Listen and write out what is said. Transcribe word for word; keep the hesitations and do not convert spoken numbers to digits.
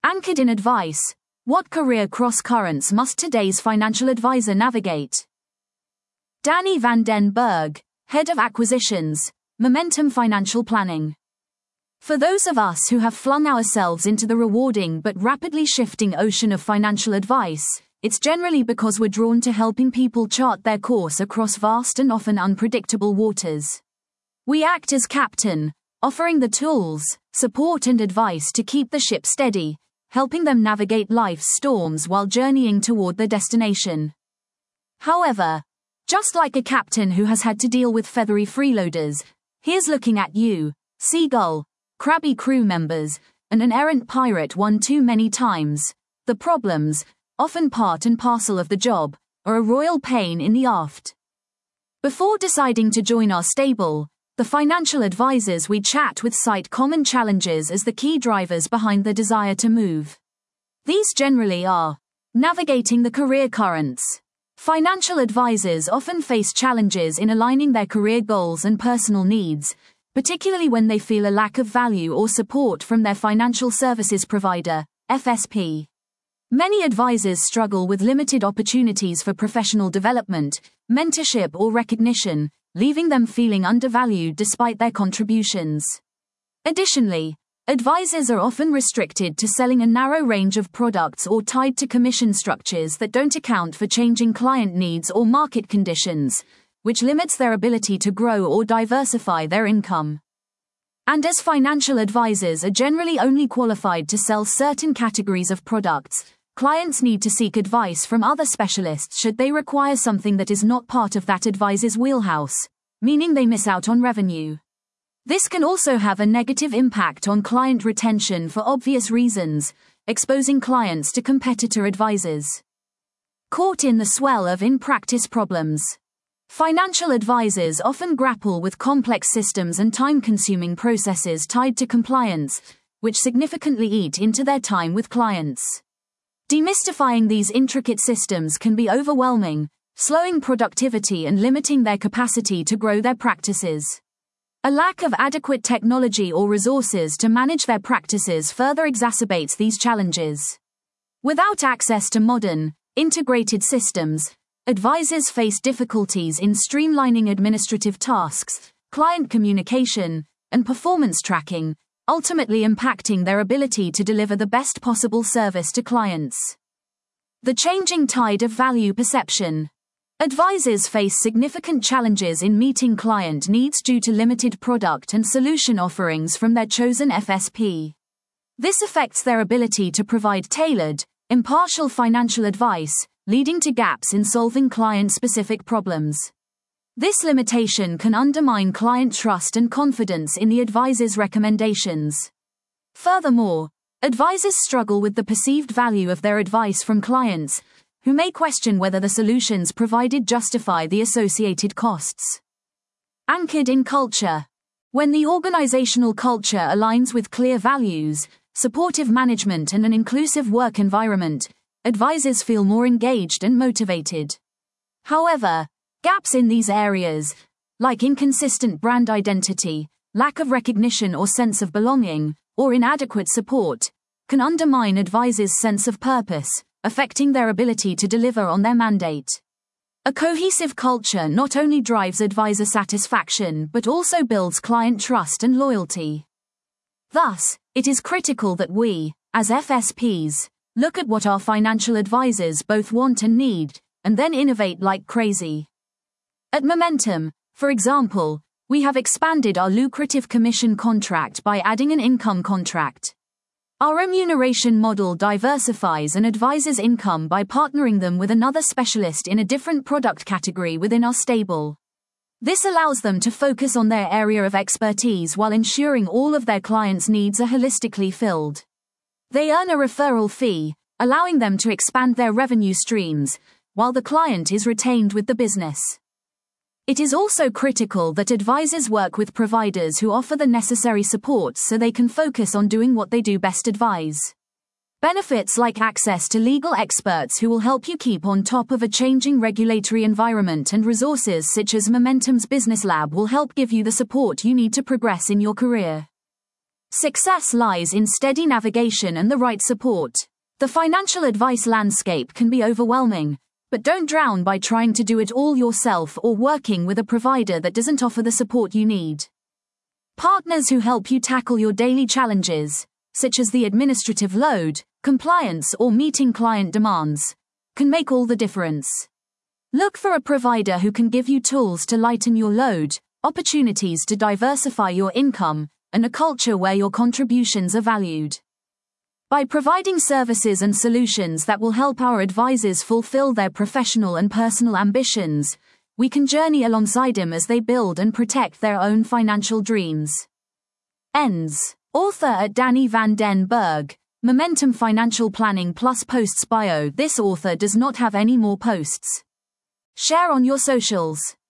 Anchored in advice, what career cross-currents must today's financial advisor navigate? Danny van den Berg, Head of Acquisitions, Momentum Financial Planning. For those of us who have flung ourselves into the rewarding but rapidly shifting ocean of financial advice, it's generally because we're drawn to helping people chart their course across vast and often unpredictable waters. We act as captain, offering the tools, support and advice to keep the ship steady, helping them navigate life's storms while journeying toward their destination. However, just like a captain who has had to deal with feathery freeloaders, here's looking at you, seagull, crabby crew members, and an errant pirate one too many times. The problems, often part and parcel of the job, are a royal pain in the aft. Before deciding to join our stable, the financial advisors we chat with cite common challenges as the key drivers behind the desire to move. These generally are navigating the career currents. Financial advisors often face challenges in aligning their career goals and personal needs, particularly when they feel a lack of value or support from their financial services provider, F S P. Many advisors struggle with limited opportunities for professional development, mentorship or recognition, leaving them feeling undervalued despite their contributions. Additionally, advisors are often restricted to selling a narrow range of products or tied to commission structures that don't account for changing client needs or market conditions, which limits their ability to grow or diversify their income. And as financial advisors are generally only qualified to sell certain categories of products, clients need to seek advice from other specialists should they require something that is not part of that advisor's wheelhouse, meaning they miss out on revenue. This can also have a negative impact on client retention for obvious reasons, exposing clients to competitor advisors. Caught in the swell of in-practice problems. Financial advisors often grapple with complex systems and time-consuming processes tied to compliance, which significantly eat into their time with clients. Demystifying these intricate systems can be overwhelming, slowing productivity and limiting their capacity to grow their practices. A lack of adequate technology or resources to manage their practices further exacerbates these challenges. Without access to modern, integrated systems, advisors face difficulties in streamlining administrative tasks, client communication, and performance tracking, ultimately impacting their ability to deliver the best possible service to clients. The changing tide of value perception. Advisors face significant challenges in meeting client needs due to limited product and solution offerings from their chosen F S P. This affects their ability to provide tailored, impartial financial advice, leading to gaps in solving client-specific problems. This limitation can undermine client trust and confidence in the advisor's recommendations. Furthermore, advisors struggle with the perceived value of their advice from clients, who may question whether the solutions provided justify the associated costs. Anchored in culture. When the organizational culture aligns with clear values, supportive management and an inclusive work environment, advisors feel more engaged and motivated. However, gaps in these areas, like inconsistent brand identity, lack of recognition or sense of belonging, or inadequate support, can undermine advisors' sense of purpose, affecting their ability to deliver on their mandate. A cohesive culture not only drives advisor satisfaction but also builds client trust and loyalty. Thus, it is critical that we, as F S Ps, look at what our financial advisors both want and need, and then innovate like crazy. At Momentum, for example, we have expanded our lucrative commission contract by adding an income contract. Our remuneration model diversifies an advisor's income by partnering them with another specialist in a different product category within our stable. This allows them to focus on their area of expertise while ensuring all of their clients' needs are holistically filled. They earn a referral fee, allowing them to expand their revenue streams, while the client is retained with the business. It is also critical that advisors work with providers who offer the necessary support so they can focus on doing what they do best: advise. Benefits like access to legal experts who will help you keep on top of a changing regulatory environment and resources such as Momentum's Business Lab will help give you the support you need to progress in your career. Success lies in steady navigation and the right support. The financial advice landscape can be overwhelming, but don't drown by trying to do it all yourself or working with a provider that doesn't offer the support you need. Partners who help you tackle your daily challenges, such as the administrative load, compliance, or meeting client demands, can make all the difference. Look for a provider who can give you tools to lighten your load, opportunities to diversify your income, and a culture where your contributions are valued. By providing services and solutions that will help our advisors fulfill their professional and personal ambitions, we can journey alongside them as they build and protect their own financial dreams. Ends. Author at Danny Van Den Berg, Momentum Financial Planning plus Posts Bio. This author does not have any more posts. Share on your socials.